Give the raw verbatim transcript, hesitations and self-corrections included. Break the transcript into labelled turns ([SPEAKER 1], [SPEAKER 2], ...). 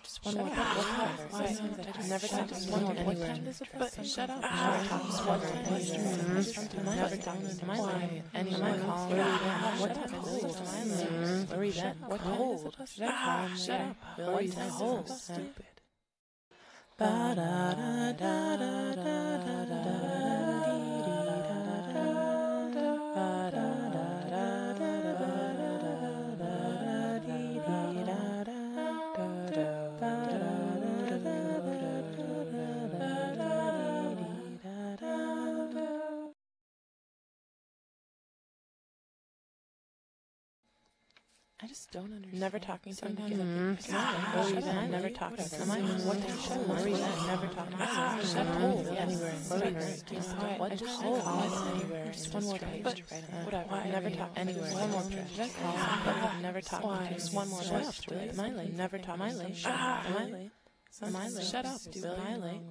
[SPEAKER 1] Just one more time. What time? Never talk to one more anywhere. But shut up. Never talk to one more anywhere. Never talk to my life. Anyone call? What time is it? Where we been? What cold? Shut up. Shut up. What is hold? Stupid. Ba da da da da da da da da. I just don't understand. Never talking to him again. Where we been? Never talking to him. What the show? Where we been? Never talking to him. Shut up. Anywhere. Where we been? What the show? Anywhere. Just one more page. But whatever. Never talk anywhere. One more page. But never talk. Just one more page. Miley. Never talk. Miley. Shut up. Miley. Miley. Shut up. Miley.